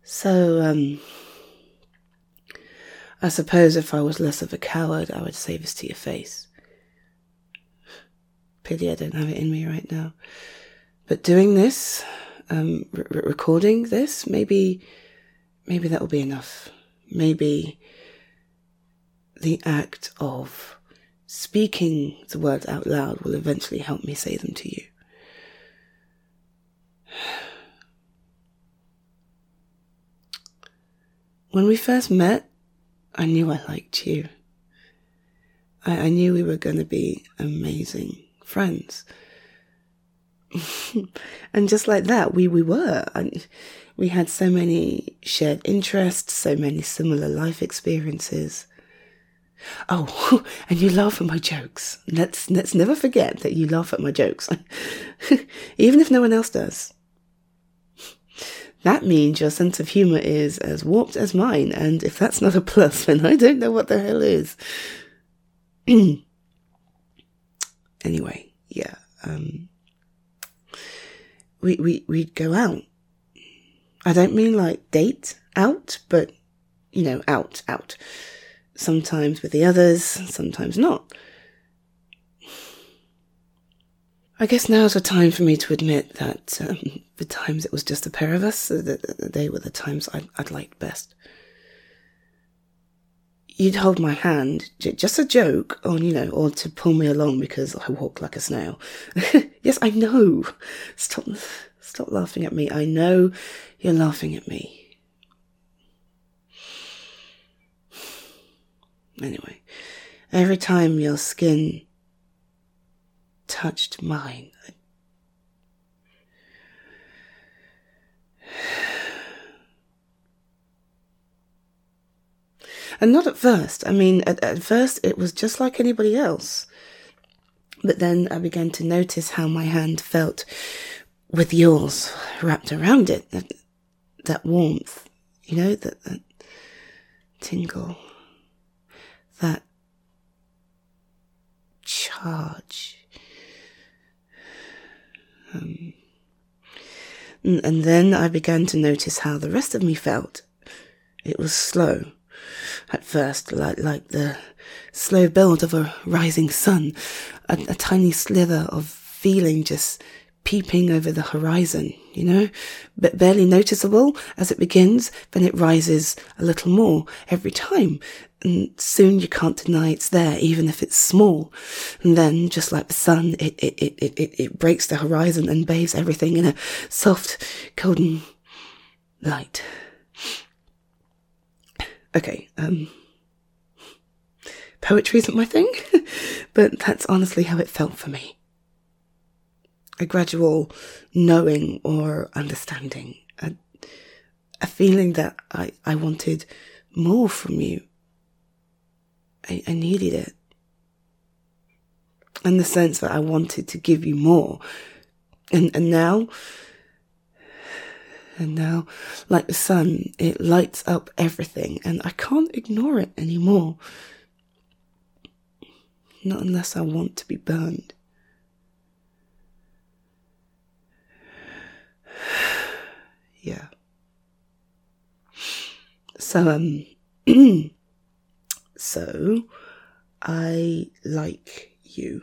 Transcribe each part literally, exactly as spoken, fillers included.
So, um, I suppose if I was less of a coward, I would say this to your face. Pity I don't have it in me right now. But doing this, um, re- recording this, maybe, maybe that will be enough. Maybe the act of speaking the words out loud will eventually help me say them to you. When we first met, I knew I liked you. I, I knew we were going to be amazing friends. And just like that, we, we were. I, we had so many shared interests, so many similar life experiences. Oh, and you laugh at my jokes. Let's, let's never forget that you laugh at my jokes. Even if no one else does. That means your sense of humour is as warped as mine, and if that's not a plus, then I don't know what the hell is. Anyway, yeah, um, we, we, we'd go out. I don't mean like date out, but, you know, out, out. Sometimes with the others, sometimes not. I guess now's the time for me to admit that um, the times it was just the pair of us, they were the times I'd, I'd liked best. You'd hold my hand, j- just a joke, or, you know, or to pull me along because I walk like a snail. Yes, I know. Stop, stop laughing at me. I know you're laughing at me. Anyway, every time your skin touched mine, I... and not at first. I mean, at, at first it was just like anybody else. But then I began to notice how my hand felt with yours wrapped around it. That, that warmth, you know, that, that tingle, that charge. Um, and, and then I began to notice how the rest of me felt. It was slow. At first, like like the slow build of a rising sun, a, a tiny slither of feeling just peeping over the horizon, you know, but barely noticeable as it begins, then it rises a little more every time, and soon you can't deny it's there, even if it's small. And then, just like the sun, it it it it it, it breaks the horizon and bathes everything in a soft, golden light. Okay, um, poetry isn't my thing, but that's honestly how it felt for me. A gradual knowing or understanding, a, a feeling that I, I wanted more from you. I, I needed it. And the sense that I wanted to give you more. And, and now... And now, like the sun, it lights up everything, and I can't ignore it anymore. Not unless I want to be burned. Yeah. So, um, so, I like you.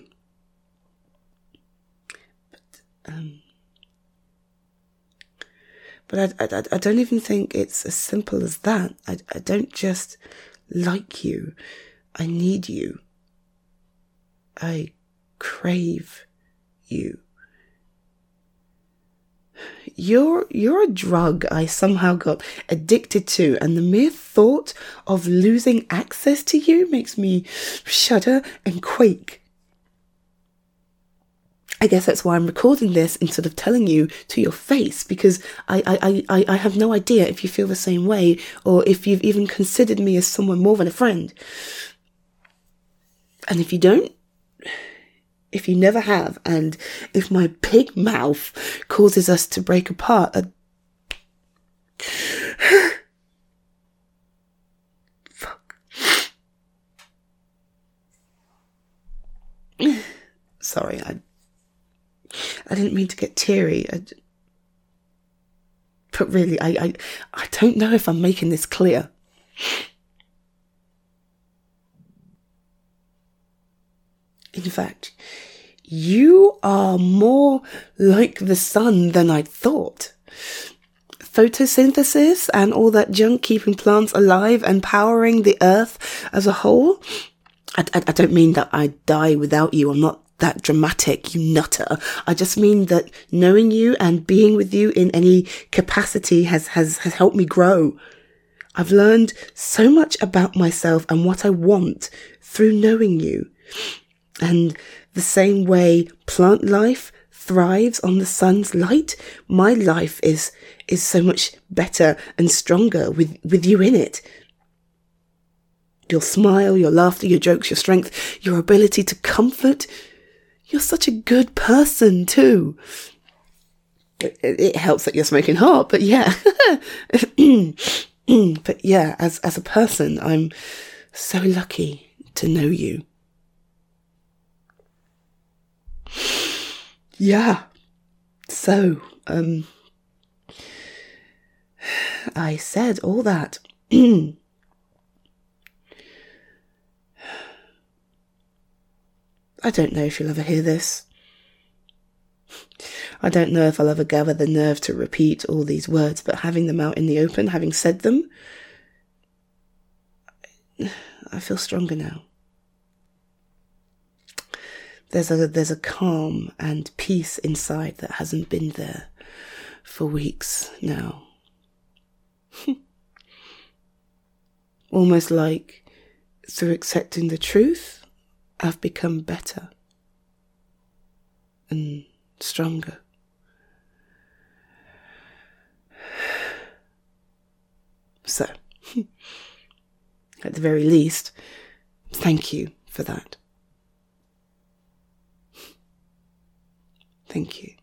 But, um... But I, I, I don't even think it's as simple as that. I, I don't just like you. I need you. I crave you. You're, you're a drug I somehow got addicted to, and the mere thought of losing access to you makes me shudder and quake. I guess that's why I'm recording this instead of telling you to your face, because I, I, I, I have no idea if you feel the same way, or if you've even considered me as someone more than a friend. And if you don't, if you never have, and if my big mouth causes us to break apart, uh... fuck. Sorry, I... I didn't mean to get teary. I, But really, I, I, I don't know if I'm making this clear. In fact, you are more like the sun than I'd thought. Photosynthesis and all that junk keeping plants alive and powering the earth as a whole. I, I, I don't mean that I'd die without you. I'm not that dramatic, you nutter. I just mean that knowing you and being with you in any capacity has, has, has helped me grow. I've learned so much about myself and what I want through knowing you. And the same way plant life thrives on the sun's light, my life is is so much better and stronger with, with you in it. Your smile, your laughter, your jokes, your strength, your ability to comfort. You're such a good person too. It, it helps that you're smoking hot, but yeah. But yeah, as, as a person, I'm so lucky to know you. Yeah. So, um, I said all that. I don't know if you'll ever hear this. I don't know if I'll ever gather the nerve to repeat all these words, but having them out in the open, having said them, I feel stronger now. There's a there's a calm and peace inside that hasn't been there for weeks now. Almost like through accepting the truth, I've become better and stronger. So, at the very least, thank you for that. Thank you.